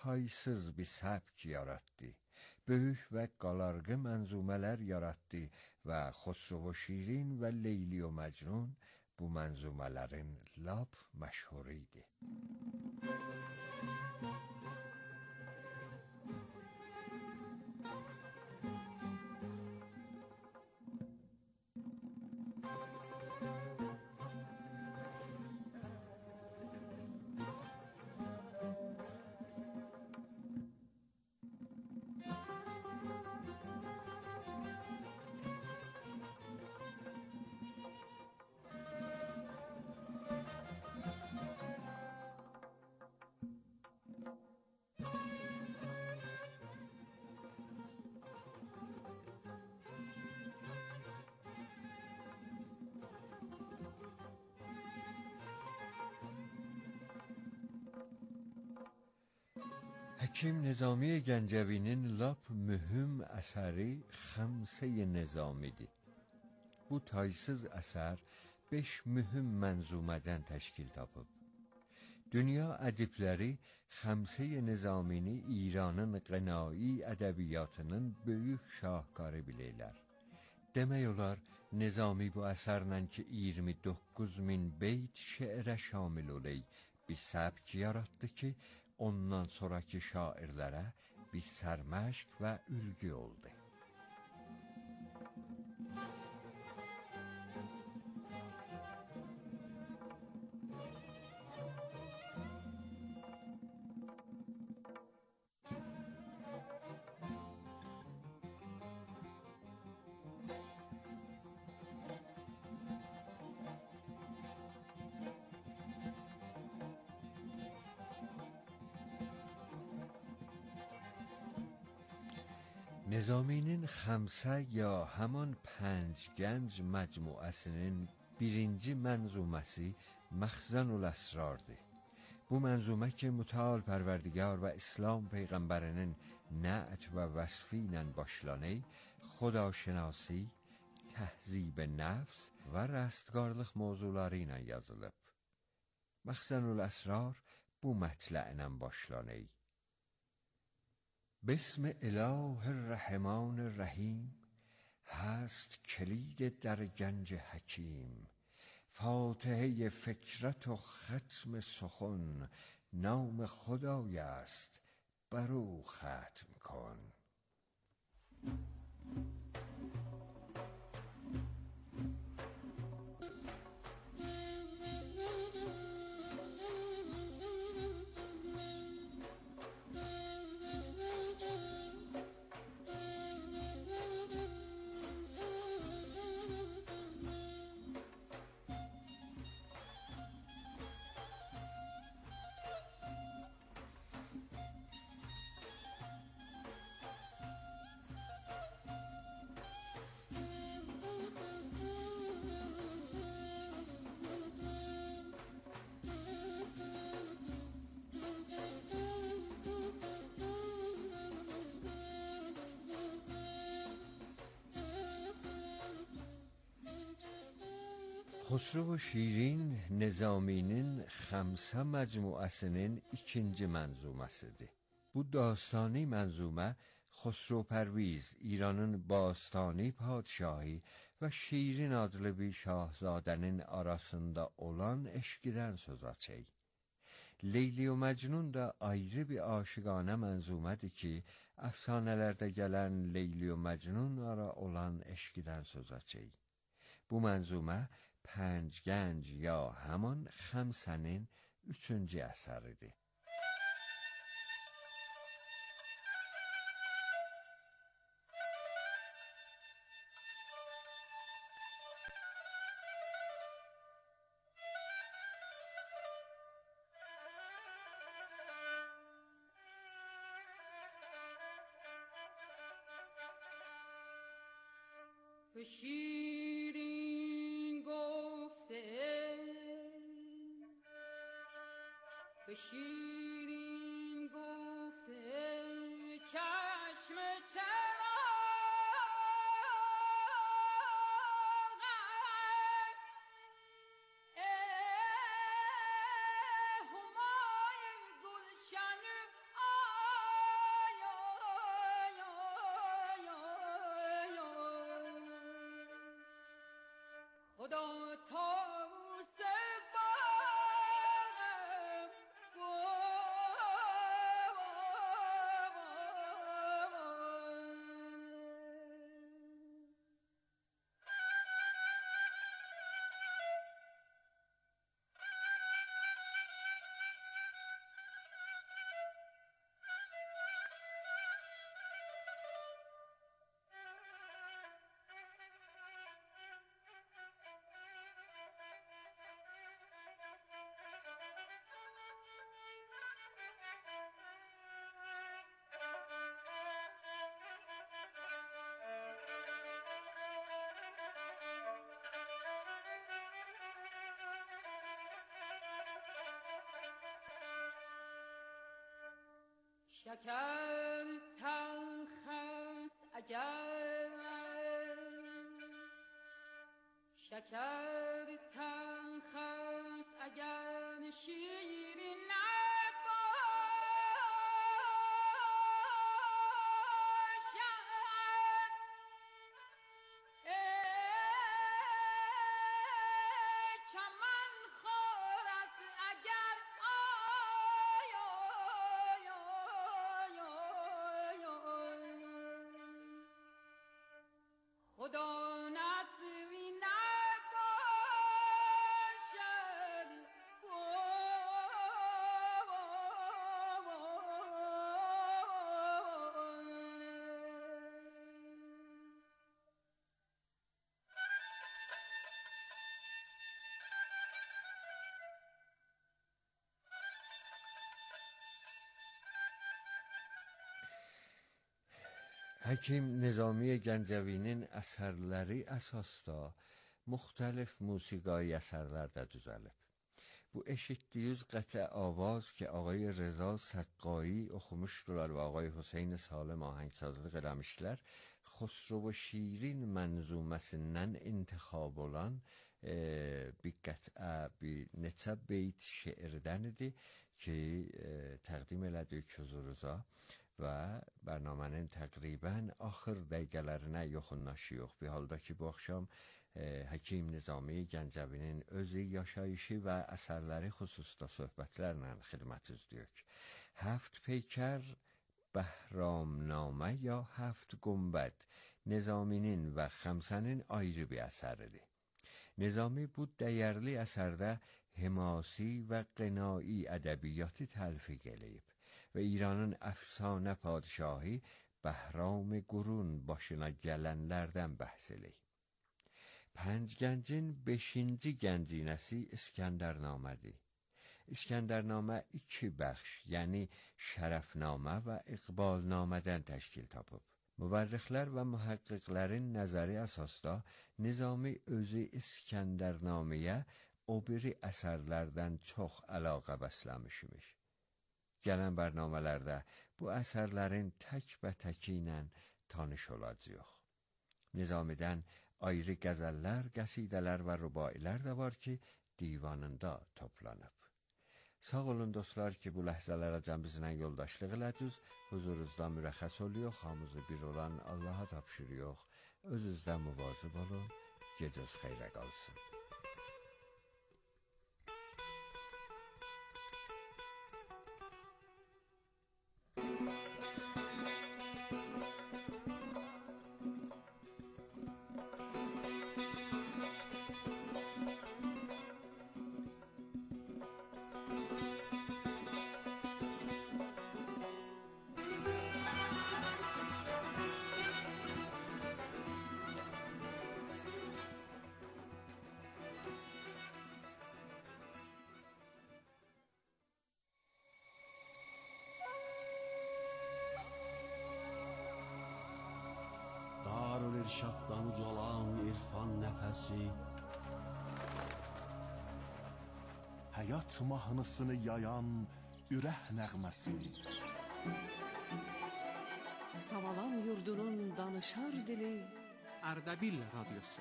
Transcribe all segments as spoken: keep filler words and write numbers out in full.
taysız bir səbk yaratdı. Böyük və qalarğı mənzumələr yaratdı və Xosrov və Şirin və Leyli və Məcnun bu mənzumələrin lap məşhuru idi. Həkim Nizami Gəncəvinin lap mühüm əsəri Xəmsə-i Nizamidir. Bu taysız əsər beş mühüm mənzumədən təşkil tapıb. Dünya ədibləri Xəmsə-i Nizamini İranın qənai ədəbiyyatının böyük şahkarı bilirlər. Demək olar, Nizami bu əsərlə ki iyirmi doqquz min beyt şeirə şamil oley, bir səbk yaratdı ki, ondan sonraki şairlərə bir sərməşq və ülgü oldu. Nizaminin Xəmsə ya həman pənc gənc məcmuəsinin birinci mənzuməsi Məxzənül Əsrardır. Bu mənzumə ki, mütəal Pərverdigar və İslam Peyğəmbərinin nəət və vəsfi ilə başlanır, xudaşinasi, təhzib nəfs və rəstqarlıq mövzuları ilə yazılıb. Məxzənül Əsrar bu mətlə'lə başlanır. بسم اله الرحمن الرحیم هست کلید در گنج حکیم فاتحه فکرت و ختم سخن نام خدای است برو ختم کن. Xosrov və Şirin Nizaminin Xəmsə məcmuəsinin ikinci mənzuməsidir. Bu dastani mənzumə Xosrov Pərviz, İranın Bastani padşahı və Şirin adlı bir şahzadənin arasında olan eşqidən söz açır. Leyli və Məcnun da ayrı bir aşıqanə mənzumədir ki, əfsanələrdə gələn Leyli və Məcnun ara olan eşqidən söz açır. Bu mənzumə pənc gənc ya həman Xəmsənin üçüncü əsəridir. به شیرین گفته به شیرین گفته چشم چراغم ای همای گلشن خدا طاووس باغم شکر تلخ است اگر شکر تلخ است اگر شیرین خدا نصری نباشد Həkim Nizami Gəncəvinin əsərləri əsasda müxtəlif musiqi əsərlər də düzəlib. Bu eşitdiyiniz qəti avaz ki ağay Reza Səqqai oxumuşdular və ağay Hüseyn Salem ahəngsazlıq eləmişlər, Xosrov Şirin mənzuməsindən intixab olan e, bir qətə, bir neçə beyt şeirdən idi ki e, təqdim elədik huzurunuza və برنامهnin təqribən axır dəqiqələrinə yaxınlaşıyoruz. Bir halda ki bu axşam e, Həkim Nizami Gəncəvinin özü yaşayışı və əsərləri xüsusda söhbətlərlə xidmətinizdəyik. Həft Peykər Bəhramnamə ya Həft Günbəd Nizaminin və Xəmsənin ayrı bir əsəridir. Nizami bu dəyərli əsərdə hemasi və qinai ədəbiyyatı təlfiq eləyib ve İran'ın efsane padişahı Bəhram Qurun başına gələnlərdən bəhs eləyib. Pənc gəncin beşinci gəncinəsi İskəndərnamədir. İskəndərnamə iki bəxş, yəni Şərəfnamə və İqbalnamədən təşkil tapıb. Müvərrixlər və mühəqqiqlərin nəzəri əsasda Nizami özü İskəndərnaməyə o biri əsərlərdən çox əlaqə bəsləmişmiş. Gələn bərnamələrdə bu əsərlərin tək-bə-təki ilə tanış olacağıq. Nizamidən ayrı qəzəllər, qəsidələr və rübailər də var ki, divanında toplanıb. Sağ olun dostlar ki, bu ləhzələrəcən bizlə yoldaşlıq elədiniz. Huzurunuzda mürəxəs oluyor, hamımızı bir olan Allaha tapşırıyor. Özünüzdə müvazib olun, gecəniz xeyrə qalsın. Darül-İrşaddan ucalan irfan nəfəsi, həyat mahnısını yayan ürək nəğməsi, Savalan yurdunun danışar dili, Ərdəbil radyosu.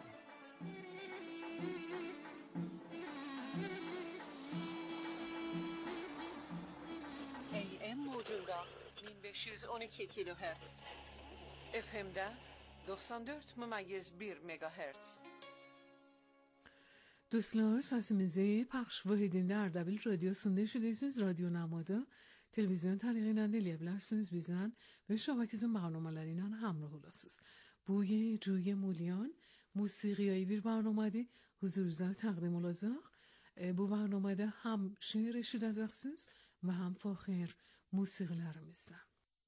A M موجunda bin beş yüz on iki kilohertz, F M'de doksan dört nokta bir megahertz. Dostlar, sesimizi pəxş Vahidində Ardabil Radyosu'nda eşidiyorsunuz. Radyo Namada televizyon tarihinden dinleyebilirsiniz bizden ve şabakemizin برنامه‌leriyle همراه olasınız. بوی جوی مولیان موسیقیایی bir برنامه‌di. Huzurunuza təqdim olacaq. Bu برنامه‌da هم şiir eşidəcəksiniz və həm fəxir musiqilərimizdən.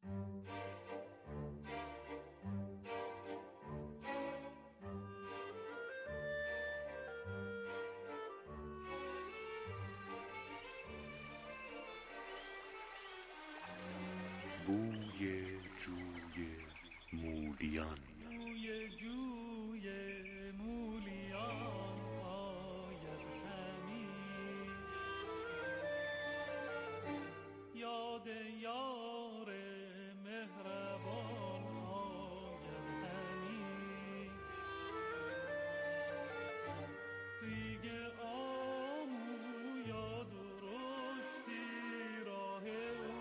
بوی جوی مولیان بوی جوی مولیان آید همی یاد یار مهربان آید همی ریگ آمو یا درشتی راه او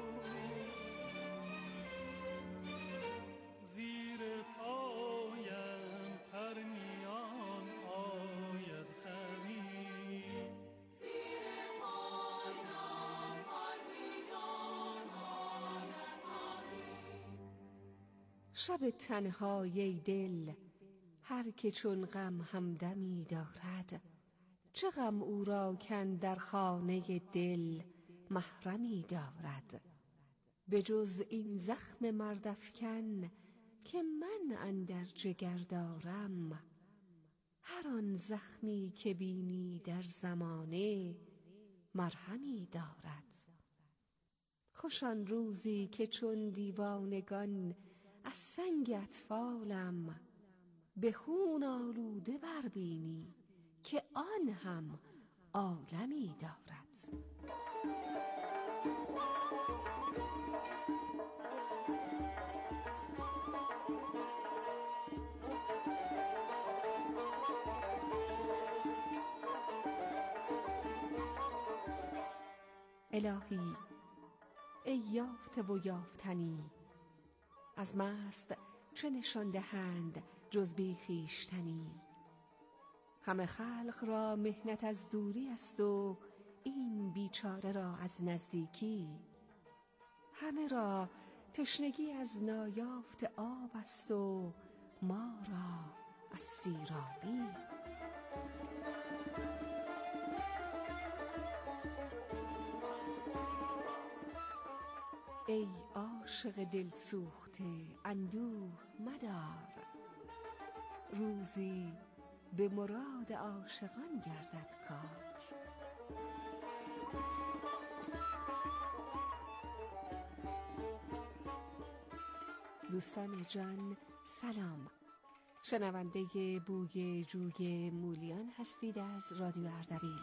زیر پایم پرنیان آید همی زیر پایم پرنیان آید همی شب تنهای ای دل هر که چون غم همدمی دارد چه غم او را کن در خانه دل محرمی دارد به جز این زخم مردافکن که من اندر جگر دارم هر آن زخمی که بینی در زمانه مرهمی دارد خوش آن روزی که چون دیوانگان از سنگ اطفالم به خون آلوده بربینی که آن هم عالمی دارد. الهی ای یافته و یافتنی از مست چه نشان دهند جز بی خویشتنی همه خلق را محنت از دوری است و این بیچاره را از نزدیکی همه را تشنگی از نایافت آب است و ما را از سیرابی ای عاشق دل سوخته اندوه مدار روزی به مراد عاشقان گردد کار دوستان جان سلام شنونده بوی جوی مولیان هستید از رادیو اردبیل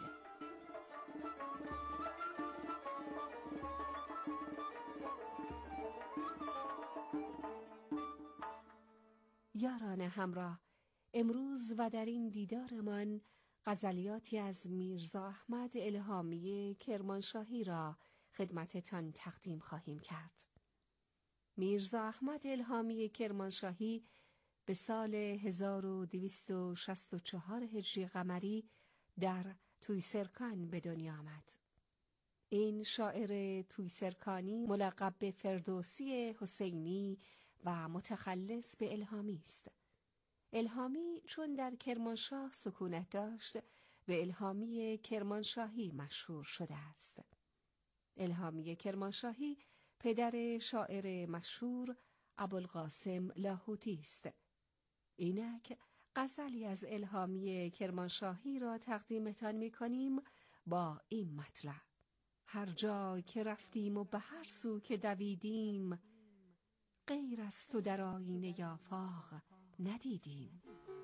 یاران همراه امروز و در این دیدارمان غزلیاتی از میرزا احمد الهامی کرمانشاهی را خدمتتان تقدیم خواهیم کرد. میرزا احمد الهامی کرمانشاهی به سال هزار و دویست و شصت و چهار هجری قمری در تویسرکان به دنیا آمد. این شاعر تویسرکانی ملقب به فردوسی حسینی و متخلص به الهامی است. الهامی چون در کرمانشاه سکونت داشت به الهامی کرمانشاهی مشهور شده است. الهامی کرمانشاهی پدر شاعر مشهور ابوالقاسم لاهوتی است. اینک غزلی از الهامی کرمانشاهی را تقدیمتان می‌کنیم با این مطلب: هر جا که رفتیم و به هر سو که دویدیم غیر از تو در آیینه آفاق ندیدیم.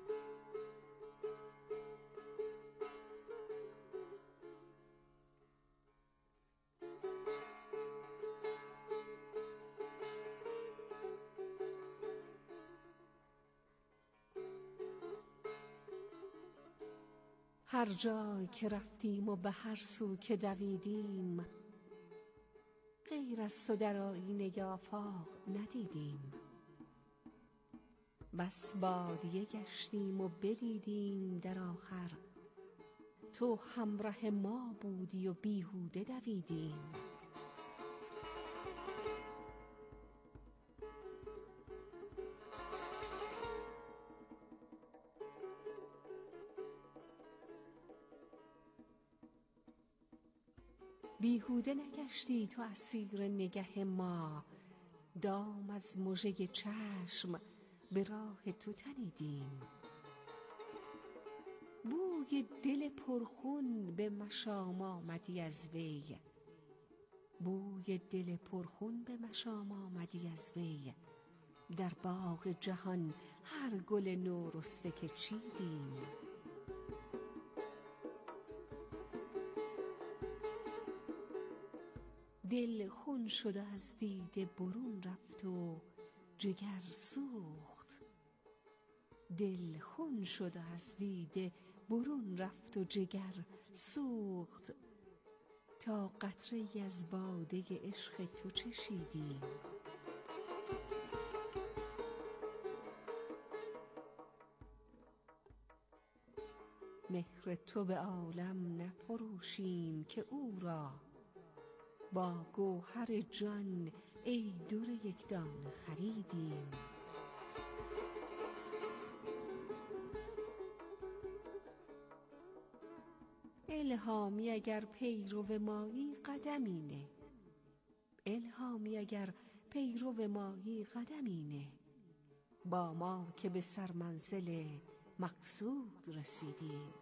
هر جا که رفتیم و به هر سو که دویدیم غیر از تو در آیینه آفاق ندیدیم. بس بادیه گشتیم و بدیدیم در آخر تو همراه ما بودی و بیهوده دویدیم. بیهوده نگشتی تو اسیر نگه ما، دام از مژه چشم به راه تو تنیدیم. بوی دل پرخون به مشام آمدی از وی، بوی دل پرخون به مشام آمدی از وی. در باغ جهان هر گل نو رسته که چیدیم. دل خون شد از دیده برون رفت و جگر سوخت. دل خون شد از دیده برون رفت و جگر سوخت. تا قطره ای از باده عشق تو چشیدیم. مهر تو به عالم نفروشیم که او را، با گوهر جان ای در یک دانه خریدیم. الهامی اگر پیرو مایی قدمی نه، الهامی اگر پیرو مایی قدمی نه. با ما که به سرمنزل مقصود رسیدیم.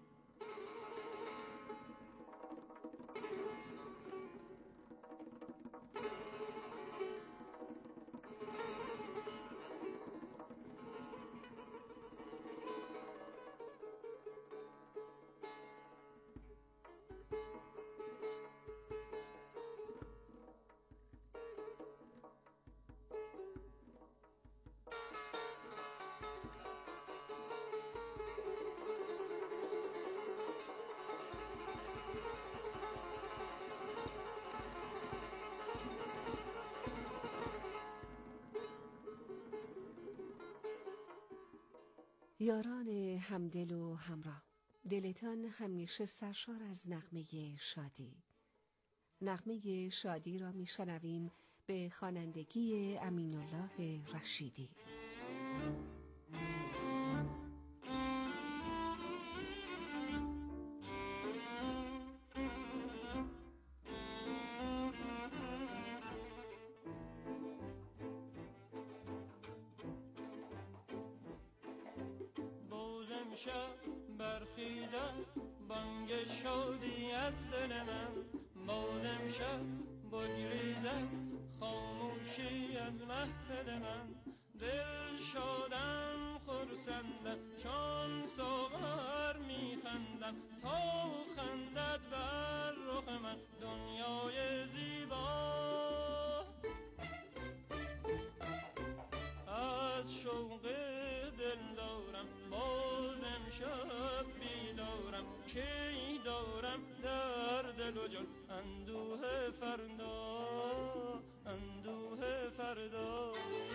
یاران همدل و همراه، دلتان همیشه سرشار از نغمه شادی. نغمه شادی را میشنویم به خوانندگی امین الله رشیدی. شب برخیزد بانگ شادی از دل من، باز امشب بگریزد خاموشی از محفل من. دل شادم خرسندم چون ساغر میخندم، تا خندد بر رخ من دنیای زیبا. از شوق دل دارم باز امشب بیدارم، کی دارم در دل و جان اندوه فردا، اندوه فردا.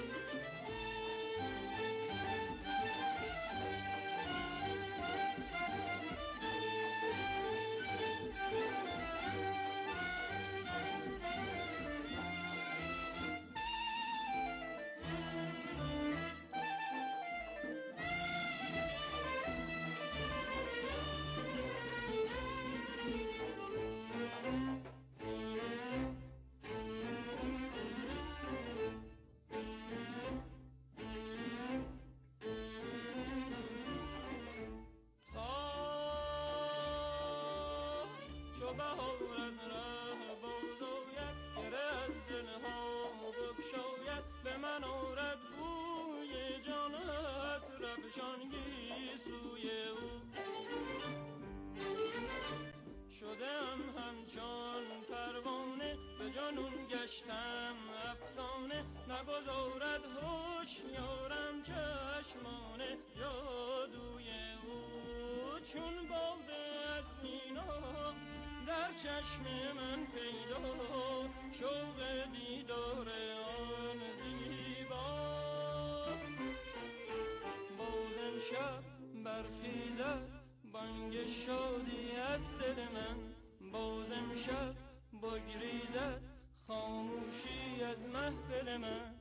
گشتم افسانه نگذارد هوشیارم چشمان جادوی او. چون باده از مینا در چشم من پیدا، شوق دیدار آن زیبا. باز امشب برخیزد بانگ بانگ شادی از دل من، باز امشب بگریزد خاموشی از محفل من.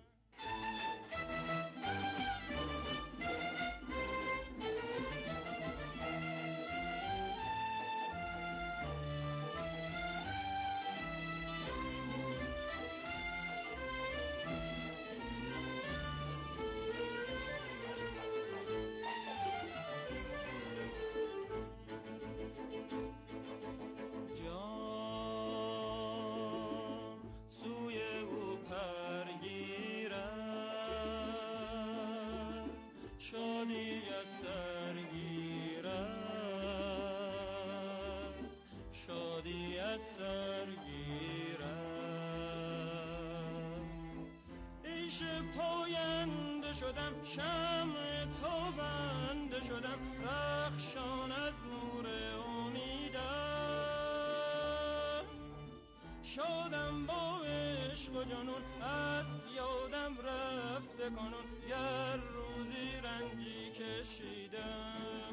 پاینده شدم، شمع تابنده شدم، رخشان از نور امیدم. شادم با عشق و جنون، از یادم رفته کنون، گر روزی رنجی کشیدم.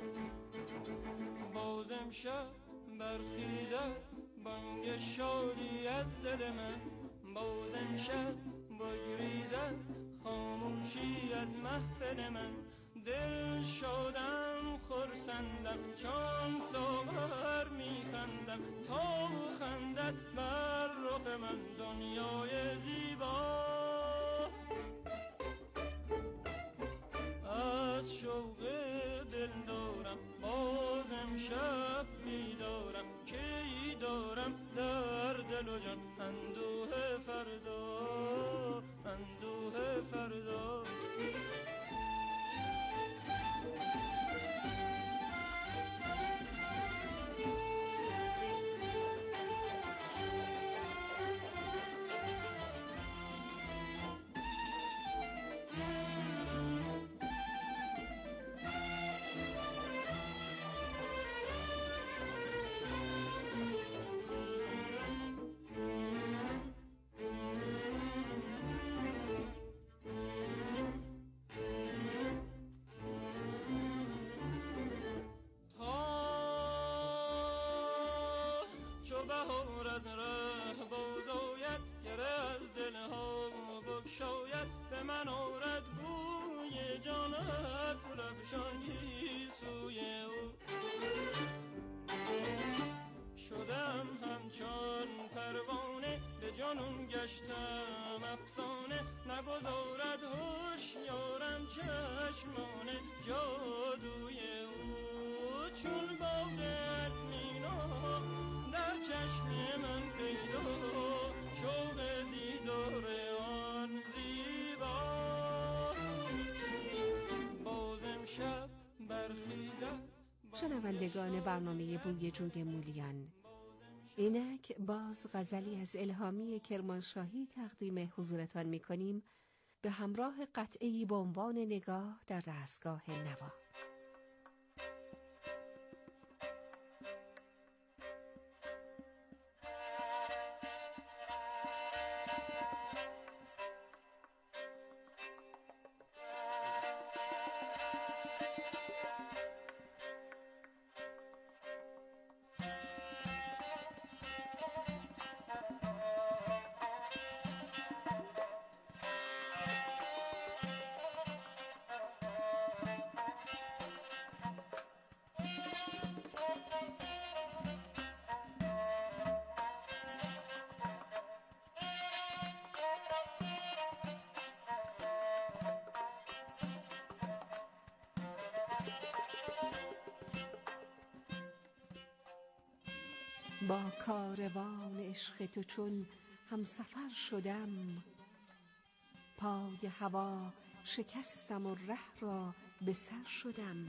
باز امشب برخیزد بانگ شادی از دل من، باز امشب بگریزد خاموشی از محفل من. دل شادم خرسندم چون ساغر میخندم، تا خندد بر رخ من دنیای زیبا. از شوق دل دارم باز امشب بیدارم، کی دارم در دل و جان اندوه فردا، اندوه فردا. بهار از ره بازاید، گره از دلها بگشاید، به من آرد بوی جانت، رفشانی سوی او. شدم همچون پروانه، به جانون گشتم افسانه، نگذارد هوشیارم چشمان جادوی او. چون باد از مینا در چشم من پیدا، شوق دیدار آن زیبا. باز امشب برخیزد. شنوندگان برنامه بوی جوی مولیان، اینک باز غزلی از الهامی کرمانشاهی تقدیم حضورتان می کنیم به همراه قطعه‌ای به عنوان نگاه در دستگاه نوا. با کاروان عشق تو چون همسفر شدم، پای هوا شکستم و ره را به سر شدم.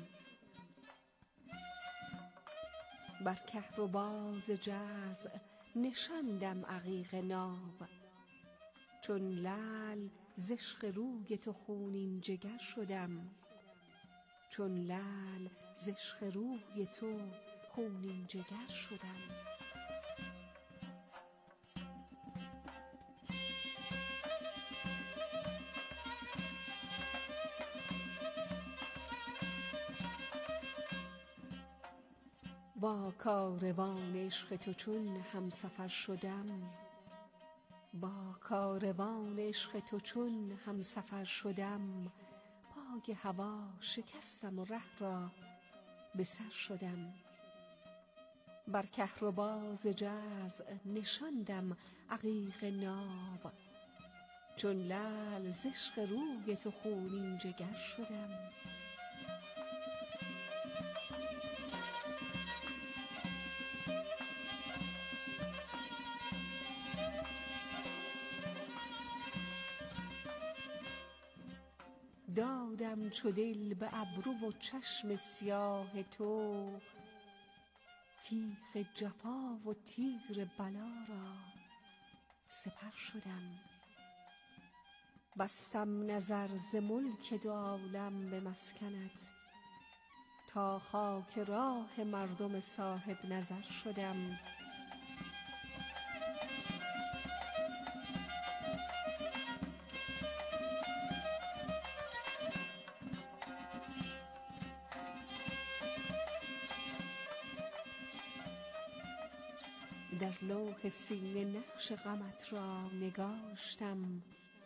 بر کهرباز جزع نشاندم عقیق ناب، چون لعل ز عشق روی تو خونین جگر شدم. چون لعل ز عشق روی تو خونین جگر شدم. با کاروان عشق تو چون همسفر شدم، با کاروان عشق تو چون همسفر شدم، پای هوا شکستم و ره را به سر شدم. بر کهربا ز جزع نشاندم عقیق ناب، چون لعل ز عشق روی تو خونین جگر شدم. دادم چو دل به ابرو و چشم سیاه تو، تیغ جفا و تیر بلا را سپر شدم. بستم نظر ز ملک دو عالم به مسکنت، تا خاک راه مردم صاحب نظر شدم. در لوح سینه نقش غمت را نگاشتم،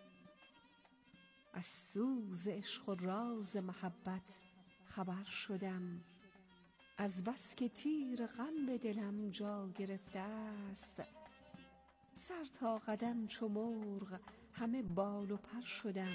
از سوز عشق و راز محبت خبر شدم. از بس که تیر غم به دلم جا گرفته است، سر تا قدم چو مرغ همه بال و پر شدم.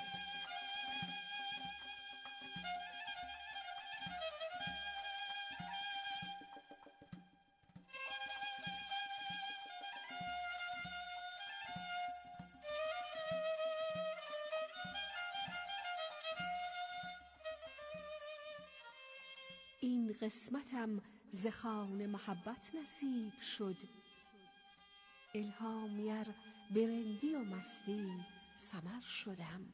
این قسمتم ز خوان محبت نصیب شد، الهامی به رندی و مستی سمر شدم.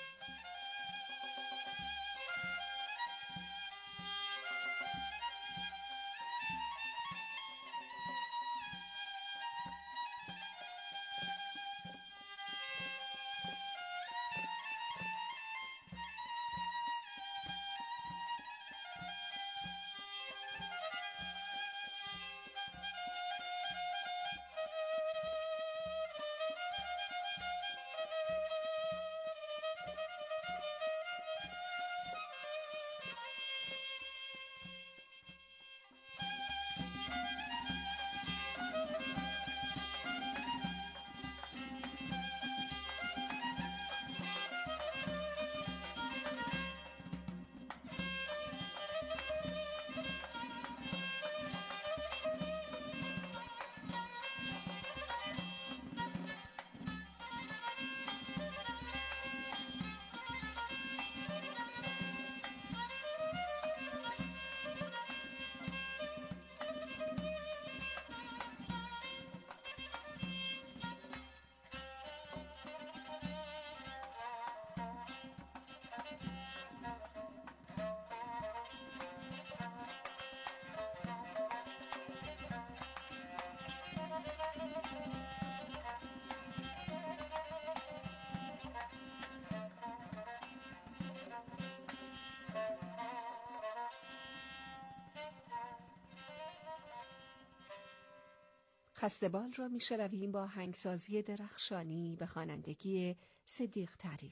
خسته‌بال را می‌شنویم با آهنگسازی درخشانی به خوانندگی صدیق تعریف.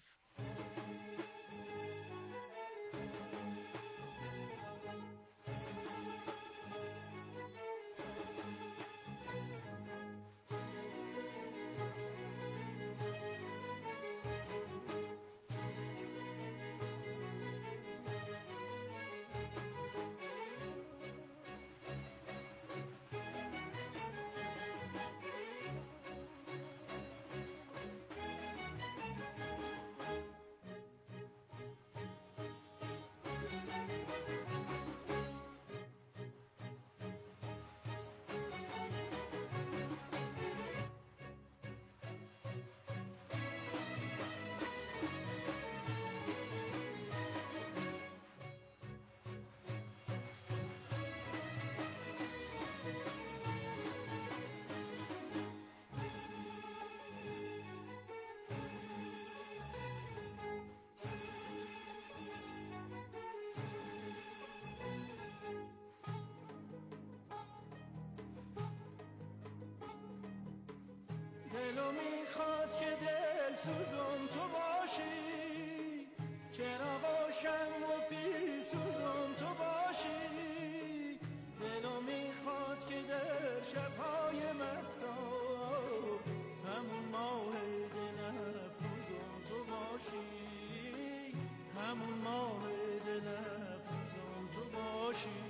دلو میخواد که دل سوزون تو باشی، چرا باشم و پی سوزون تو باشی. دلو میخواد که در شبهای مهتاب همون ماه دل افروزون تو باشی، همون ماه دل افروزون تو باشی.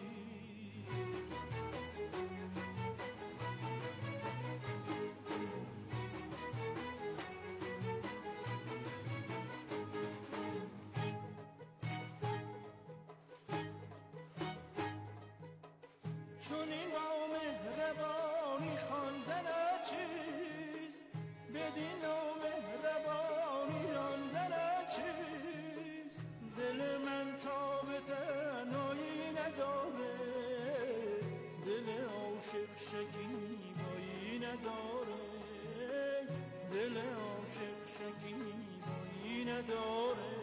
چون این با مهربانی خواندن چیست، بدین نام مهربانی راندن چیست. دل من تا به تنهایی نداره، دل عاشق شکیبایی نداره، دل عاشق شکیبایی نداره.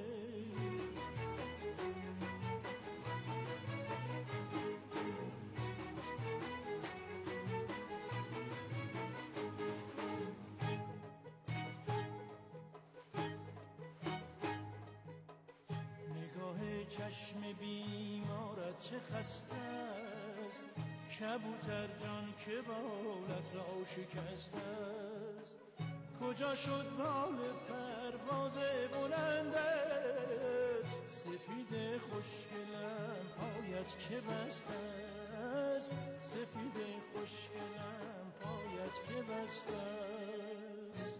چشم بیمارت چه خسته است، کبوتر جان که بالت را شکسته است. کجا شد بال پرواز بلندت، سفید خوشگلم پایت که بسته است، سفید خوشگلم پایت که بسته است.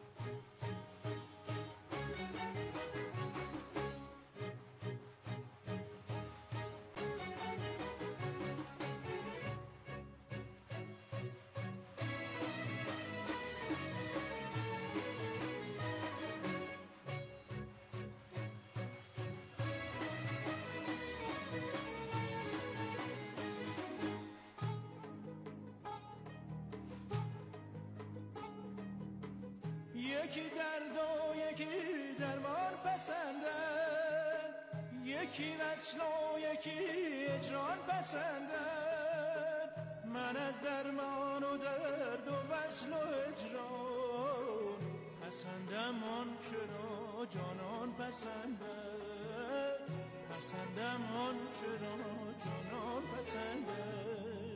یکی درد و یکی درمان پسندد، یکی وصل و یکی اجران پسندد. من از درمان و درد و وصل و اجران پسندم آن چرا جانان پسندد، پسندم آن چرا جانان پسندد.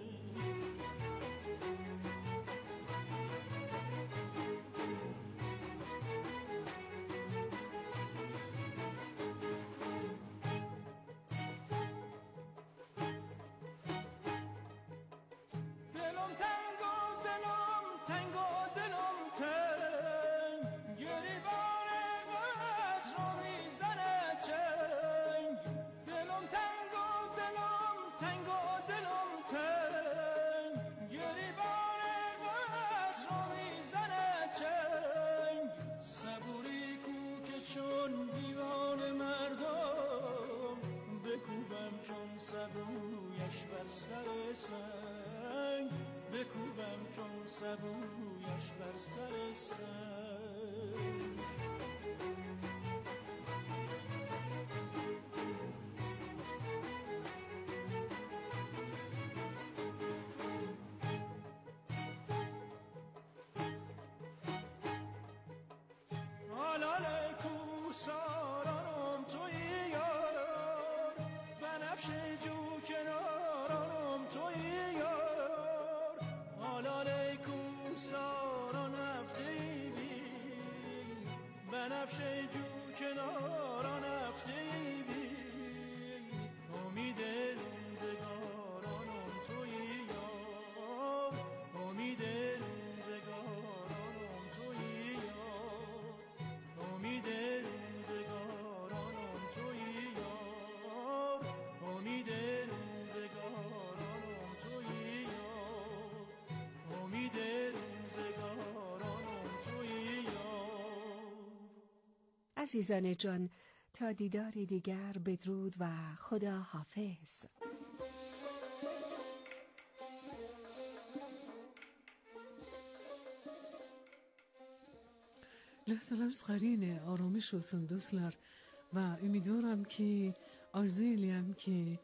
سبویش بر سر سنگ، بکوبم چون سبویش بر سر سنگ. آلاله کوسارانم توی یار، بنفش جو کنارانم توی یار. آلاله کوساران هفته بی، بنفش جو کناران هفته بی. امید روزگارانم توی یار، امید روزگارانم توی یار، امید روزگارانم توی یار، امید روزگارانم توی یار، امید روزگارانم توی یار. عزیزان جان، تا دیداری دیگر بدرود و خدا حافظ. Ləhsələrimiz qarine, aramış olsun dostlar və ümidvaram ki, arzu eləyəm ki,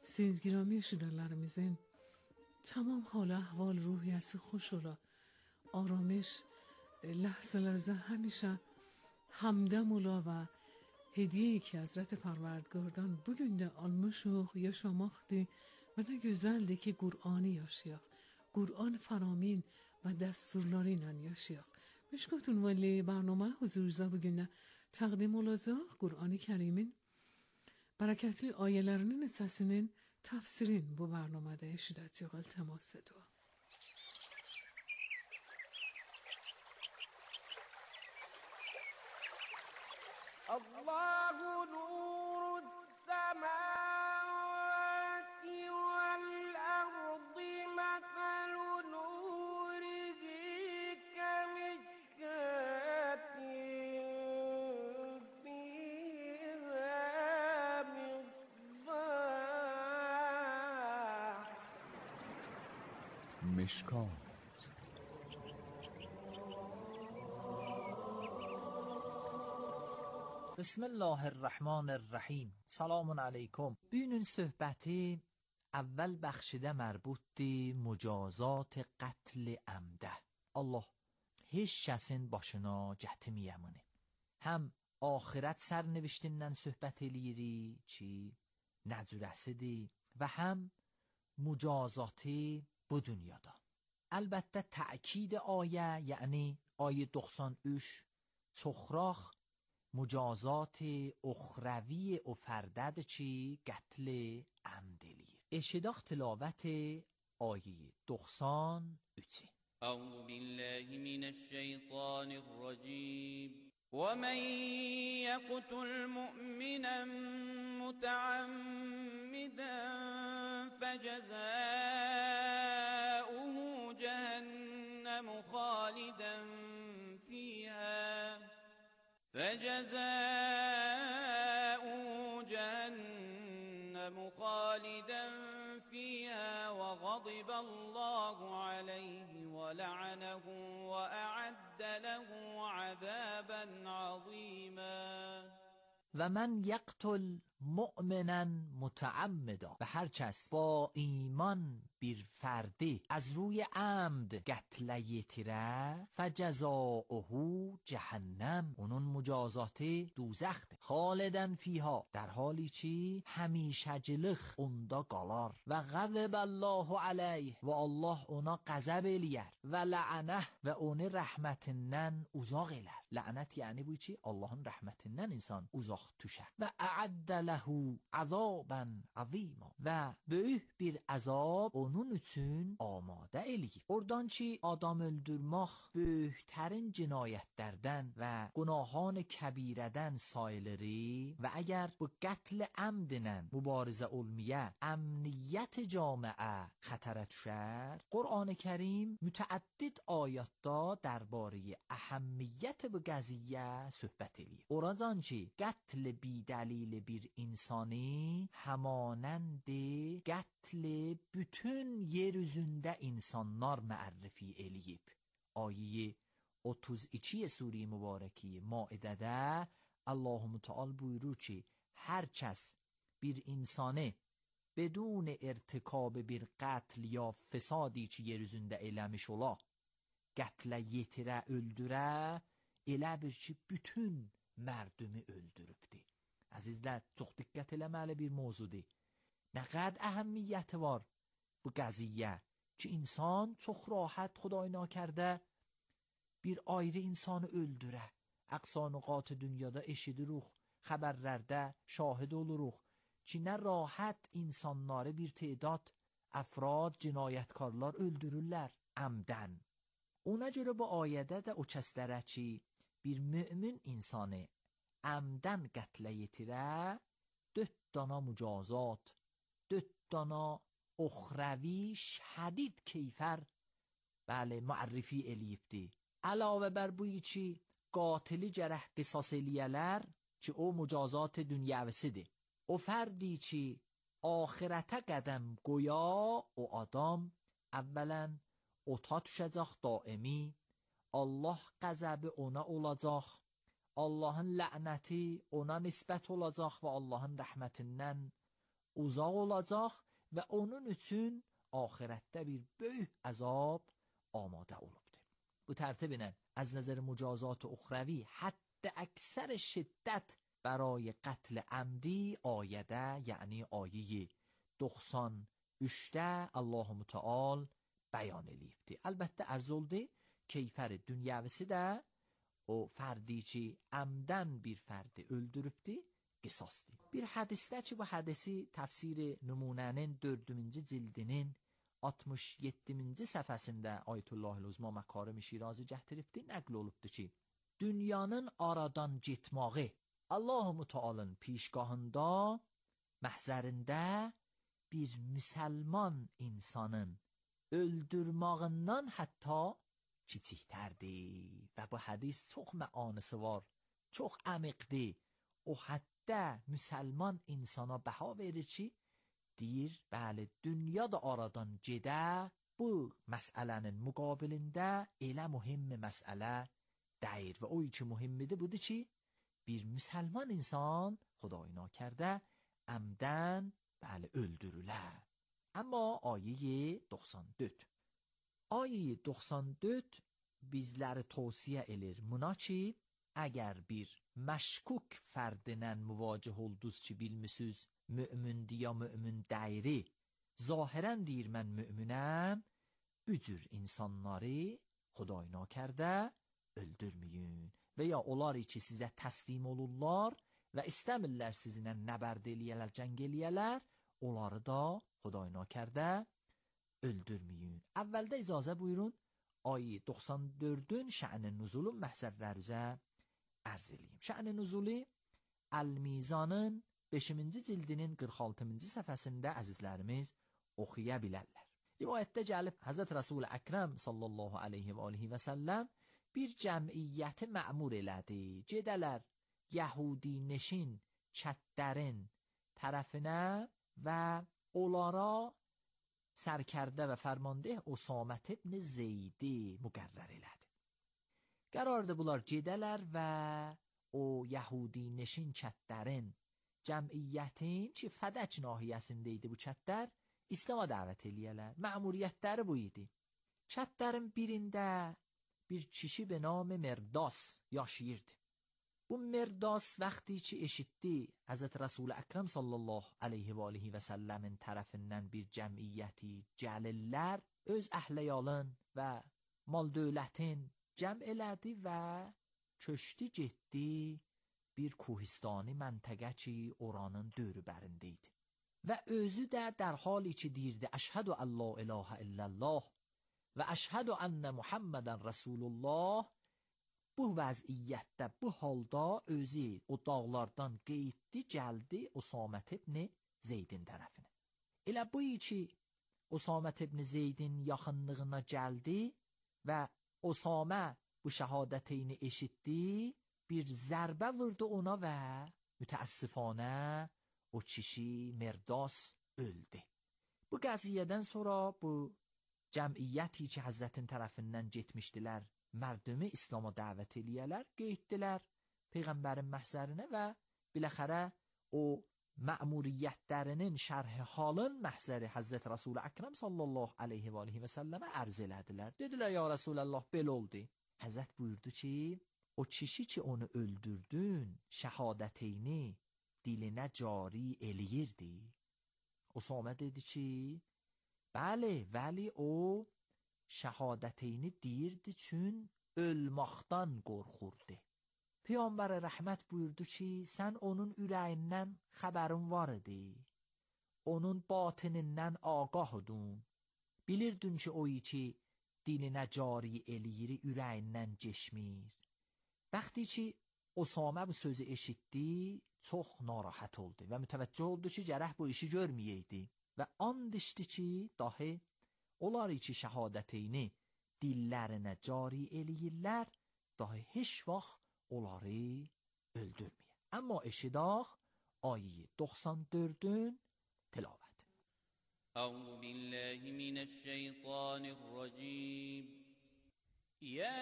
sezgirami şüdələrimizin tamam hala, ahval, ruhiyyəsi xoş ola. آرامش لحظه لحظه hamisha hamdam ola ve hediye ki Hazreti Parvardigor'dan bugün de almışıq, yaşamakti ve ne güzeldi ki Kur'an'ı yaşayaq. Kur'an faramin ve desturlarıyla yaşayaq. Meşkatun veli برنامه huzurunuzda bugün de takdim olacaq Kur'an-ı Kerim'in bereketli ayelerinin esasının tafsirin bu برنامه'da eşidəcəyik. İltimas ediyorum. الله نور السماوات والأرض مثل نوره كمشكاة فيها مصباح مشکات بسم الله الرحمن الرحیم. سلام علیکم. بینون صحبتی اول بخشیده مربوط دی مجازات قتل عمده. Allah heç kəsin başına gətirməyəmini. Həm axirət sərniviştindən söhbət eləyirik ki, nəcürəsidir və həm mücazatı bu dünyada. Əlbəttə təkid ayə, yəni ayə doxsan üç çoxrax مجازات اخروی و فردد چی قتل عمدلی اشداخ تلاوت آیه دخسان اوچی اعوذ بالله من الشیطان الرجیم ومن يقتل مؤمنا متعمدا فجزاؤه جهنم خالدا فيها فجزاؤه جهنم خالدا فيها وغضب الله عليه ولعنه وأعد له عذابا عظيما و من یقتل مؤمنا متعمدا و هر کس با ایمان بیر فرده از روی عمد قتل یتیره فجزاؤه جهنم اونون مجازات دوزخت خالدن فیها در حالی چی همیشه جلخ اوندا قالار و غضب الله علیه و الله اونا غضب الیر و لعنه و اون رحمتنن ازاق الیر لعنت یعنی بوی چی اللهن رحمتنن انسان ازاق توشه و اعد له عذابا عظیما و böyük bir azab onun üçün amade eləyib. Oradan ki adam öldürmək böyüklərin cinayətlərdən və günahان kəbirədən sayılır və əgər bu qətl əmdinə mübarizə olmaya əmniyyət camiə xətərə düşər, Qur'an-ı Kərim mütəəddid ayətdə dərbarə əhəmmiyyət bu qəziyyə söhbət eləyir. Oradan ki qətl bidəlilə bir insani همانند قتل bütün yeryüzünde insanlar mərrifi eləyib. Ayəyə otuz iki sure mübarəki Maidədə Allah Teala buyurur ki hər kəs bir insanı بدون ارتکاب bir قتل یا فسادی ki yeryüzünde eləmiş ola qətlə yetirə öldürə elə bir ki bütün mərdumi öldürübdi. Əzizlər, çox diqqət eləməli bir mövzudur. Nə qədər əhəmmiyyəti var bu qəziyyə ki, insan çox rahat Xuday nakərdə bir ayrı insanı öldürə. Əqsa-nüqat dünyada eşidirik, xəbərlərdə şahid oluruq ki, nə rahat insanları bir تعداد افراد cinayətkarlar öldürürlər əmdən. Ona görə bu ayədə də o kəslərə ki, bir mümin insanı عمدن قتل یتیره دو دانا مجازات دو دانا اخروی شدید کیفر بله معرفی الیبدی علاوه بر بویی چی قاتلی جرح قصاص الیلر چی او مجازات دنیاوسیده او فردی چی آخرته قدم گویا او آدم اولا اوتا düşəcək daimi Allah qəzəbi ona olacaq Allahın lənəti ona nisbət olacaq və Allahın rəhmətindən uzaq olacaq və onun üçün axirətdə bir böyük əzab amadə olubdur. Bu bu ترتیب از نظر مجازات اخروی حد اکثر شدت برای قتل عمدی آیده، یعنی آیه doksan üçte Allahu Teala beyan eləyibdi. Əlbəttə ərz oldu keyfər dünyavisi də o fərdi ki əmdən bir fərdi öldürübdi qisasdır. Bir hədisdə ki bu hədisi təfsir nümunənin dördüncü cildinin altmış yeddinci səhifəsində Ayətullah Uzma Məkarim-i Şirazi gətiribdi, nəql olubdu ki dünyanın aradan getməyi Allahu Teala'nın pişgahında məhzərində bir müsəlman insanın öldürmağından hətta kiçikdərdir. Və bu hədis çox məanisi var, çox əmiqdir. O hətta müsəlman insana bəha verir ki, deyir, bəli, dünya da aradan gedə, bu məsələnin müqabilində elə mühim məsələ deyir. Və o ki mühimmidir budur ki, bir müsəlman insan Xudای ناکرده əmdən bəli öldürülər. Amma ayə doksan dörd. Ayə doksan dörd bizləri tövsiyə edir buna ki, əgər bir məşkuk fərdinən müvacih oldunuz ki, bilmisiniz mümindir ya mümin deyiri, zahirən deyir mən müminəm, bu cür insanları Xudای ناکرده öldürməyin. Və ya onlar ki sizə təslim olurlar və istəmirlər sizinlə nəbərd eləyələr, cəng eləyələr, onları da Xudای ناکرده öldürməyin. Əvvəldə icazə buyurun ayə doksan dördün şə'n nüzulun məhzərləruzə ərz eləyim. Şə'n nüzuli Əl-Mizanın beşinci cildinin qırx altıncı səhifəsində əzizlərimiz oxuya bilərlər. Rivayətdə gəlib Həzrət Rəsul Əkrəm sallallahu aleyhi və aleyhi və səlləm bir cəmiyyəti məmur elədi. Gedələr Yahudi neşin çətlərin tərəfinə və onlara sərkərdə və fərmandeh Usamət ibn Zeydi müqərrər elədi. Qərardı bunlar gedələr və o Yahudi neşin çətlərin cəmiyyətin ki Fədəc nahiyəsində idi bu çətlər, İslam'a dəvət eləyələr. Məmuriyyətləri bu idi. Çətlərin birində bir kişi به نام مرداس yaşayırdı. Bu Merdas vəxti ki eşitdi Həzrət Rəsul Əkrəm sallallahu aleyhi və aleyhi və səlləmin tərəfindən bir cəmiyyəti gəlirlər, öz əhləyalın və mal dövlətin cəm elədi və köşdü getdi bir Kohistani məntəqə ki oranın dövrübərində idi. Və özü də در حالی ki deyirdi əşhədü ən la ilahə illallah və əşhədü ənə Muhammedən Rasulullah, bu vəziyyətdə, bu halda özü o dağlardan qeyddi, gəldi Usamət ibn Zeydin tərəfinə. Elə bu ki Usamət ibn Zeydin yaxınlığına gəldi və Usamə bu şəhadətini eşitdi, bir zərbə vurdu ona və mütəəssifanə o kişi Merdas öldü. Bu qəziyyədən sonra bu cəmiyyəti ki Həzrətin tərəfindən getmişdilər, mərdumi İslam'a dəvət eləyələr, qeyddilər Peyğəmbərin məhzərinə və biləxərə o məmuriyyətlərinin şərh halın məhzəri Həzrət Rəsul Əkrəm sallallahu aleyhi və aleyhi və səlləmə ərz elədilər. Dedilər ya Rəsulallah belə oldu. Həzrət buyurdu ki o kişi ki onu öldürdün şəhadəteyni dilinə cari eləyirdi. Usamə dedi ki bəli, vəli o şəhadəteyni deyirdi çün ölməkdən qorxurdu. Peyğəmbər rəhmət buyurdu ki sən onun ürəyindən xəbərin var idi. Onun batinindən ağahdun. Bilirdin ki o ki dilinə cari eləyiri ürəyindən geçmir. Bəxti ki Usamə bu sözü eşitdi, çox narahat oldu və mütəvəccüh oldu ki gərək bu işi görməyəydi və and içdi ki dahi onlar ki şəhadətini dillərinə cari eləyirlər, dahi heç vaxt onları öldürməyə. Amma eşidaq ayə doksan dördün tilavət. Əuzu billahi minəşşeytanirracim. Ya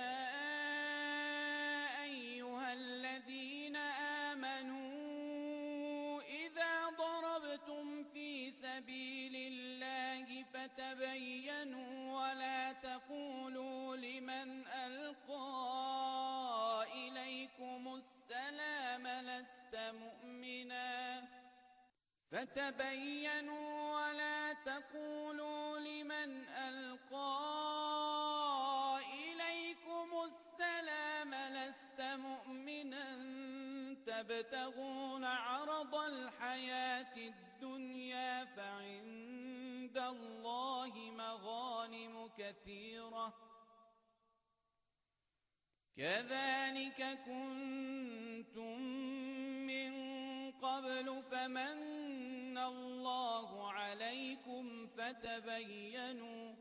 eyyuhəl-ləzīnə əmənu İzə darabtum fi səbilillahi fətəbəyyənu və lə təqulu limən əl لست مؤمنا فتبينوا ولا تقولوا لمن ألقى إليكم السلام لست مؤمنا تبتغون عرض الحياة الدنيا فعند الله مغانم كثيرة كذلك كنتم من قبل فمن الله عليكم فتبينوا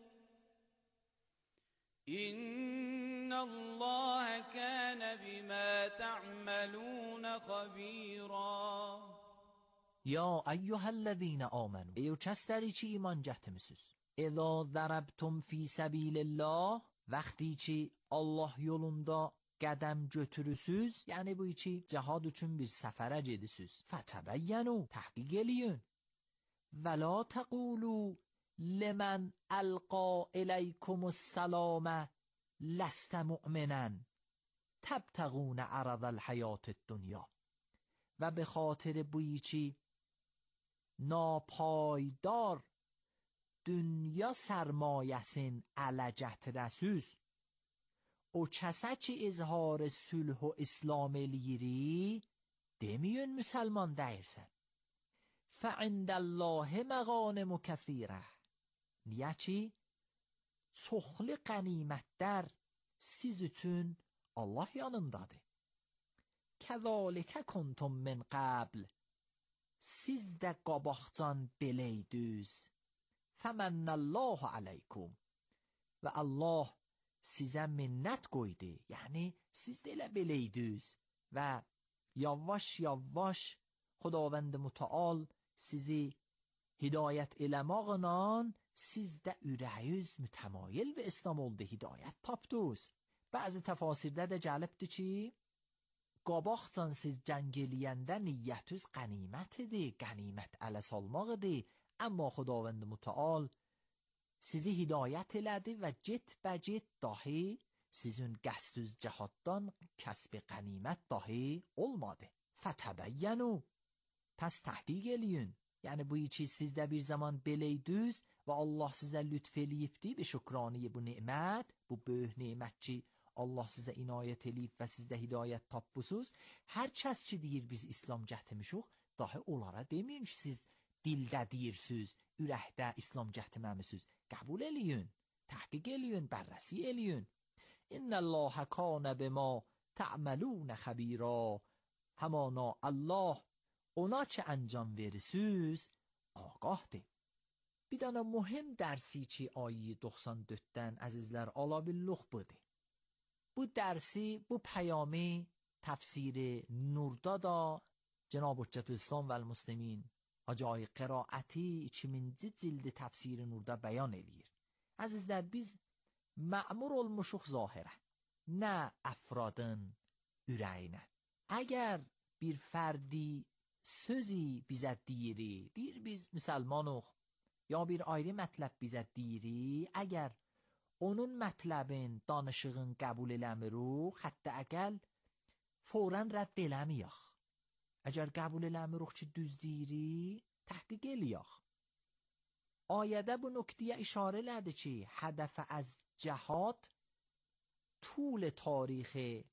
إن الله كان بما تعملون خبيرا. یا ایها الذین آمنوا ey o kəsiləri ki iman gətirmisiniz. اذا ضربتم فی سبیل الله vəxti ki Allah yolunda qədəm götürüsüz, yəni bu ki cihad üçün bir səfərə gedisiz. Fətəbəyyənu, təhqiq eləyin. Və la təqulu limən əlqa eləykumussalamə ləstə mü'minən təbtəğunə ərədəl həyat dünya. Və به خاطر بویی چی ناپایدار dünya sərmayəsin ələ gətirəsiz. O kəsə ki izhar sülh و İslam eləyiri, deməyin müsəlman deyirsən. فَعِنْدَ اللّٰهِ مَغَانِمُ كَثِيرَةٌ niyə ki çoxlu qənimətlər siz üçün Allah yanındadır. كَذَلِكَ كُنْتُمْ مِنْ قَبْلِ siz də qabaqcan beləydiniz. فَمَنَّ اللّٰهُ عَلَيْكُمْ və Allah sizə minnət qoydu. Yəni siz də elə beləydiniz və yavaş yavaş Xudavənd mütəal sizi hidayət eləmaqla siz də ürəyiniz mütəmayil və İslam oldu, hidayət tapdınız. Bəzi təfasirdə də gəlibdir ki qabaqcan siz cəng eləyəndə niyyətiniz qənimət idi, qənimət ələ salmaq idi. Amma Xudavənd mütəal sizi hidayət elədi və get bəcet dahi sizin qəstüz cəhaddan kəsb qənimət dahi olmadı. Fətəbəyyənu, pəs təhqiq eləyin. Yəni bu ki siz də bir zaman beləydiniz və Allah sizə lütf eləyibdi və şükraniyə bu nemət, bu böyük nemət ki Allah sizə inayət eləyib və siz də hidayət tapbısınız. Hər kəs ki deyir biz İslam gətirmişik, dahi onlara deməyin ki siz dildə deyirsiniz, ürəkdə İslam gətirməmisiniz. Qəbul eləyin, təhqiq eləyin, bərrəsi eləyin. İnnəllâhə kânə bimâ tə'məlûnə xəbîrâ. Həmana Allah ona ki əncam verirsiniz ağahdır. Bir dənə mühüm dərsi ki ayı doxsan dörddən əzizlər ala billuq budur. Bu dərsi, bu pəyami təfsiri Nurda da Cenab-ı Hüccətülislam və Müslimin Hacı qiraəti ikinci cildi təfsiri Nurda bəyan eləyir. Əzizlər, biz mə'mur olmuşuq zahirə, nə əfradın ürəyinə. Əgər bir fərdi sözü bizə deyiri, deyir biz müsəlmanıq, ya bir ayrı mətləb bizə deyiri, əgər onun mətləbin, danışığın qəbul eləmiruq, hətta əgəl fौरən rədd eləmiyək. Əgər qəbul eləmiruq ki düz deyiri, təhqiq eləyək. Ayədə bu nöqtəyə işarə elədi ki, hədəf az cəhad طول تاریخ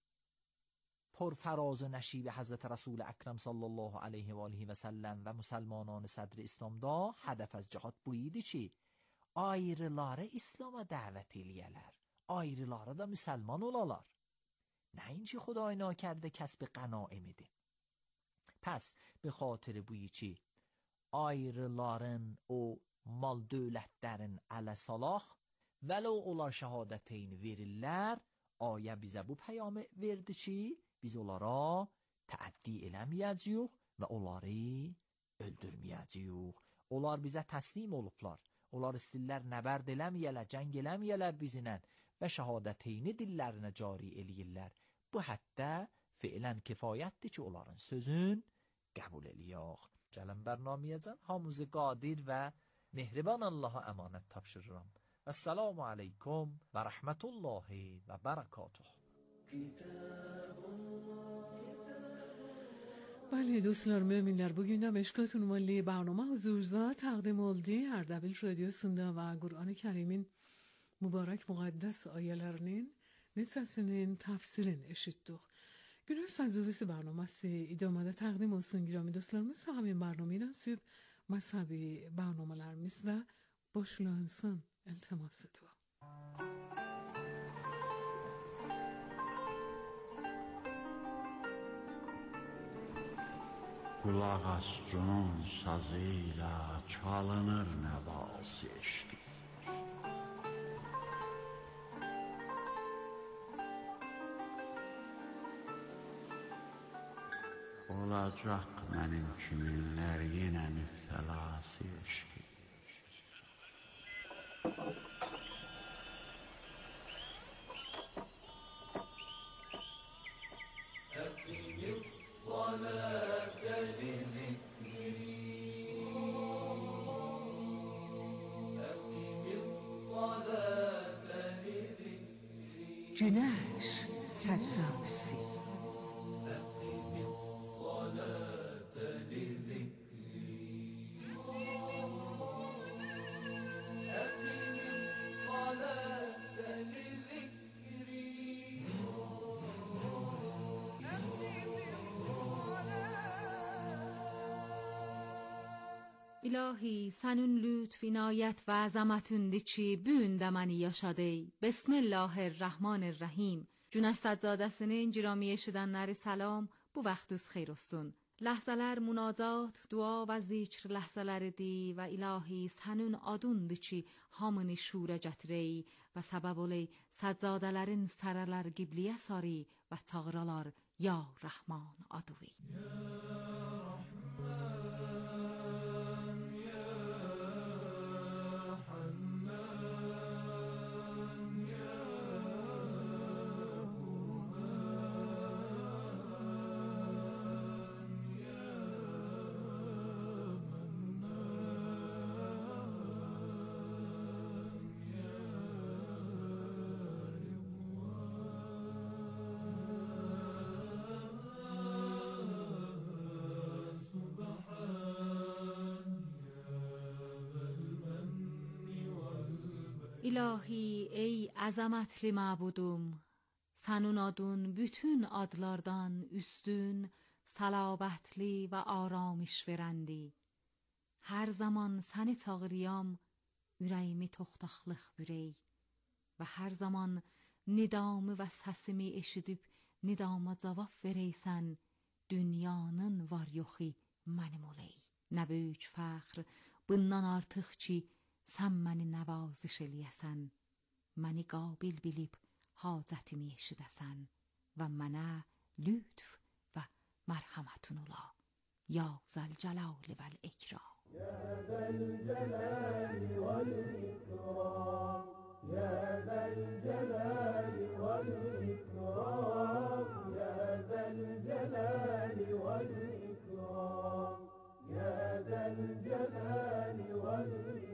پرفراز و نشیب حضرت رسول اکرم صلی الله علیه و آله و سلم و مسلمانان صدر اسلام da هدف از جهاد buydu ki ayrıları İslam'a dəvət eləyələr, ayrıları da müsəlman olalar. Nəinki Xuday nakərdə kəsb qənaimidir. Pəs به خاطر buydu ki ayrıların o mal dövlətlərin ələ salaq vələ onlar şəhadəteyn verirlər, ayə bizə bu peyamı verdi ki biz onlara təəddi eləməyəcəyik və onları öldürməyəcəyik. Onlar bizə təslim olublar. Onlar istillər nəbərd eləməyələr, cəng eləməyələr bizinlə və şəhadəteyni dillərinə cari eləyirlər. Bu hətta fiilən kifayətdir ki onların sözün qəbul eləyək. Gələn bərnamiyəcən hamımızı qadir və mehriban Allaha əmanət tapşırıram. Esselamu aleyküm və rəhmətullahi və bərəkatuhu. Bəli, dostlar, müminlər, bugün də Meşkat ünvanlı برنامه huzurda təqdim oldu. Ardabil Radyosu'nda və Qur'an-ı Kerim'in mübarək müqəddəs ayələrinin neçəsinin təfsirini eşitdik. Günün Səcudisi برنامesi idamada təqdim olsun girami dostlarımız. Həmin برنامه ilə süb məzhəbi برنامələrimizlə başlansın iltimas ediyor. Qulaq as cunun sazı ilə çalınır nəvası eşqi. Olacaq mənim kiminlər yenə müftəlası eşqi. Günəş Səccadəsi. İlahi, sənin lütf, inayət və əzəmətündür ki, bu gündə məni yaşadı. Bismillahirrahmanirrahim. Günəş Səccadəsinin girami eşidənləri salam, bu vaxtınız xeyir olsun. Ləhzələr münacat, dua və zikr ləhzələridir və ilahi, sənin adındır ki, hamını şura gətirək və səbəb olay səccadələrin sərələr qibliyə sarı və çağıralar, ya Rəhman adıvi. İlahi, ey əzəmətli məbudum, sənin adın bütün adlardan üstün, səlabətli və aramış verəndi. Hər zaman səni çağırıyam, ürəyimi toxtaxlıq bürey və hər zaman nidamı və səsimi eşidib nidama cavab vereysən, dünyanın var yoxi mənim oley. Nə böyük fəxr, bundan artıq ki, sən məni nəvaziş eləyəsən, məni qabil bilib hacətimi eşidəsən və mənə lütf və mərhəmətun ola, ya zəlcəlal vəl-ikram. Ya zəlcəlal vəl-ikram, ya zəlcəlal vəl-ikram, ya zəlcəlal vəl-ikram, ya zəlcəlal vəl-ikram.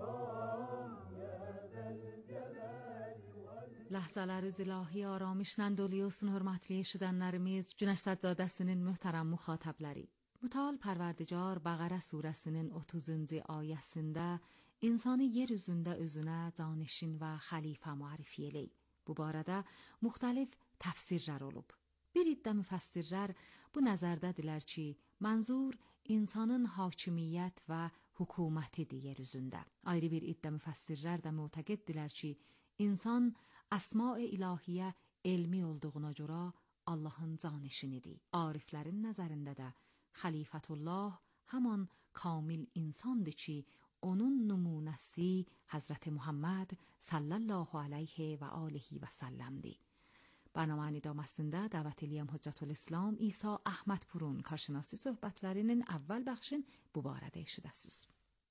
Ləhzələrüz ilahi aramışla dolu olsun hörmətli eşidənlərimiz, Günəş Səccadəsinin möhtərəm müxatəbləri. Mütəal Pərverdigar Bəqərə surəsinin otuzuncu ayəsində insanı yer üzündə özünə canişin və xəlifə müərifi eləyir. Bu barədə müxtəlif təfsirlər olub. Bir iddə müfəssirlər bu nəzərdədirlər ki, mənzur insanın hakimiyyət və hökumətidir yer üzündə. Ayrı bir iddə müfəssirlər də mütəqiddirlər ki, insan əsma-i ilahiyyə elmi olduğuna görə Allahın canişinidir. Ariflərin nəzərində də xəlifətullah həman kamil insandır ki, onun nümunəsi Həzrəti Muhammed sallallahu aleyhi və alihi və səlləmdir. Barnamanın idaməsində dəvət eləyəm Hüccətülislam İsa Əhməd Purun karşınası söhbətlərinin əvvəl bəxşin bu barədə eşidəsiniz.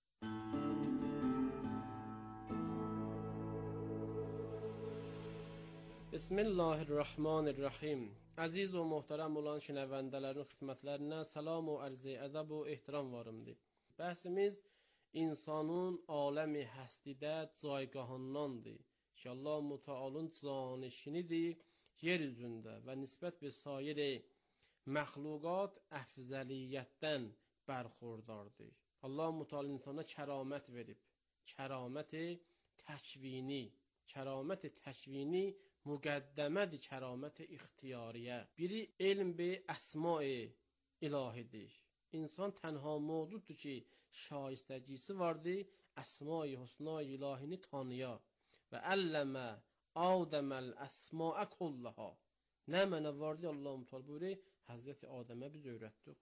Bismillahirrahmanirrahim. Əziz və möhtərəm olan şinəvəndələrin xidmətlərinə salam və ərz-i ədəb və ehtiram varımdır. Bəhsimiz insanın aləmi həstidə caygahındandır ki, Allah-u Teala'nın canişinidir yer üzündə və nisbət bir sair məxluqat əfzəliyyətdən bərxurdardır. Allah-u Teala insana kəramət verib. Kəraməti təkvini. Kəraməti təkvini müqəddəmədir kəraməti ixtiyariyə. Biri elm bi əsma-i ilahidir. İnsan tənha mövcuddur ki, şaistəgisi vardır, əsma-i husna-i ilahini tanıya. Və əlləmə Adəməl əsma-ə kullaha. Nə mənə vardı Allah-u Teala buyuruyor, Hazreti Adəmə biz öyrətdik.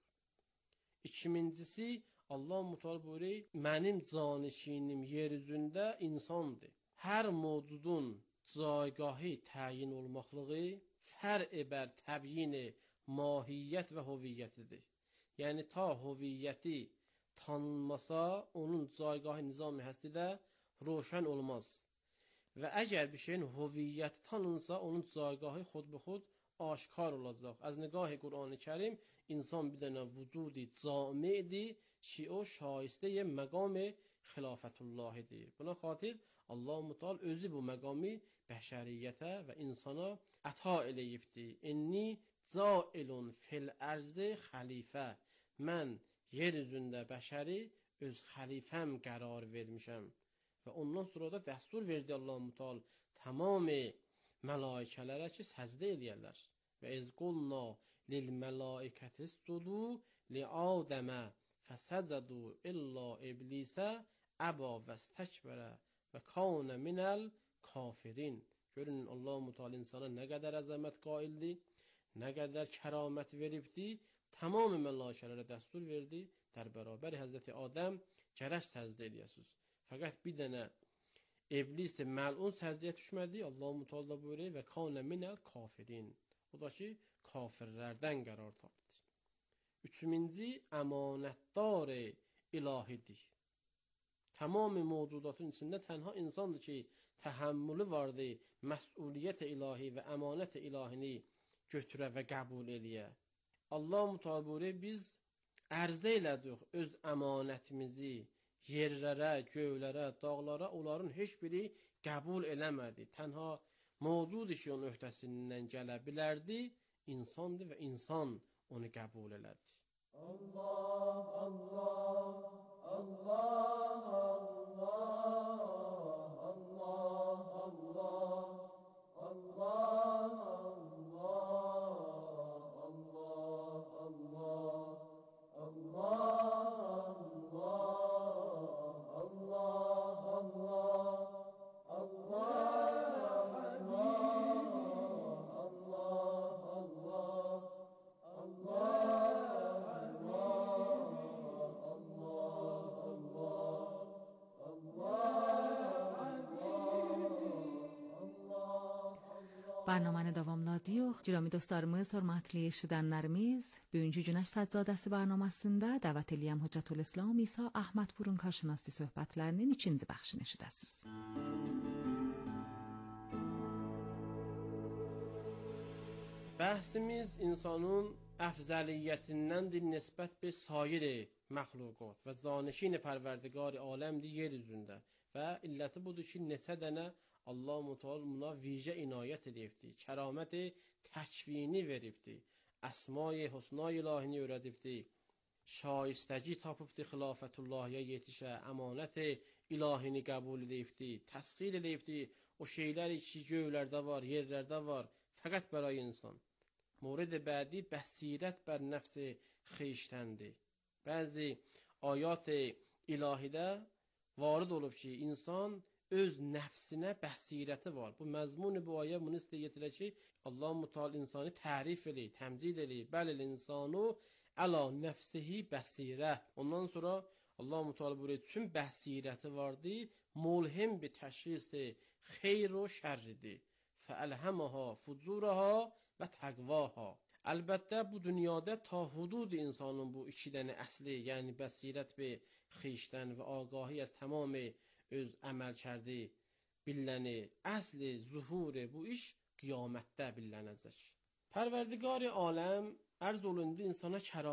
İkincisi, Allah-u Teala buyuruyor, mənim canişinim yer üzündə insandır. Hər mövcudun caygahı təyin olmaqlığı fərq bər təbyin mahiyyət və hüviyyətidir. Yəni ta hüviyyəti tanınmasa, onun caygahı nizam-ı həstidə roşən olmaz. Və əgər bir şeyin hüviyyəti tanınsa, onun caygahı xud-bu-xud aşkar olacaq. Az nigah-ı Qur'an-ı Kərim insan bir dənə vücudi camidir ki, o şaistə məqam-ı xilafətullahidir. Buna xatir Allah-u Teala özü bu məqamı bəşəriyyətə və insana əta eləyibdir. İnni cailun fil ərzi xəlifə. Mən yer üzündə bəşəri öz xəlifəm qərar vermişəm. Və ondan sonra da dəstur verdi Allah-u Teala tamamı mələikələrə ki, səcdə eləyərlər. Və iz qulna lil mələikətis sudu li Adəmə fəsəcədu illa iblisə əba vəstəkbərə və kânə minəl kafirin. Görün Allah-u Teala insana nə qədər əzəmət qaildir, nə qədər kəramət veribdi, tamamı mələikələrə dəstur verdi, در برابر Həzrəti Adəm gərək səcdə eləyəsiniz. Fəqət bir dənə iblis də məlun səcdəyə düşmədi. Allah-u Teala buyurur və kânə minəl kafirin. O da ki, kafirlərdən qərar tapdı. Üçüncü, əmanətdar ilahidir. Tamam mövcudatın içində tənha insandır ki, təhəmmülü vardır, məsuliyyət ilahi və əmanət ilahini götürə və qəbul eləyə. Allah-u Teala buyurur, biz ərzə elədik öz əmanətimizi yerlərə, göylərə, dağlara, onların heç biri qəbul eləmədi. Tənha mövcud işi onun öhdəsindən gələ bilərdi, insandır və insan onu qəbul elədi. Allah, Allah, Allah, Allah, Allah, Allah, Allah. برنامه davamladı. Cürami dostlarımız, hörmətli eşidənlərimiz, bugünkü Günəş Səccadəsi bərnaməsində dəvət eləyəm Hüccətül İslam İsa Əhmədpurun karşınaslı söhbətlərinin ikinci bəxşini eşidəsiniz. Bəhsimiz insanın əfzəliyyətindəndir nisbət bir sair məxluqat və zanişin pərverdigar aləmdir yer üzündə. Və illəti budur ki, neçə dənə Allah-u Teala buna vicə inayət edibdir. Kəraməti təkvini veribdir. Əsma-i husna-i ilahini öyrədibdir. Şaistəci tapıbdır xilafətullahiyyə yetişə. Əmanət-i ilahini qəbul edibdir. Təsxir edibdir. O şeylər ki, göylərdə var, yerlərdə var. Fəqət bəray insan. Mورد بعدی بصیرت بر نفس خیشتنده. Bəzi ayat ilahidə varid olub ki, insan öz nəfsinə bəsirəti var. Bu məzmun bu ayə bunu istə yetirə ki, Allah-u Teala insanı tərif edir, təmcid edir. Bəlil insanu əla nəfsihi bəsirə. Ondan sonra Allah-u Teala buyuruyor, tüm bəsirəti vardı, mulhim bir təşxis xeyr və şərridir. Fəəlhəməha fucuraha və təqvaha. Əlbəttə bu dünyada ta hudud insanın bu iki dənə əsli, yəni bəsirət və xeyşdən və ağahi az tamamı öz əməl kərdi billəni, əsli zuhuri bu iş qiyamətdə billənəcək. Pərverdigar aləm ərz olundu insana kəramət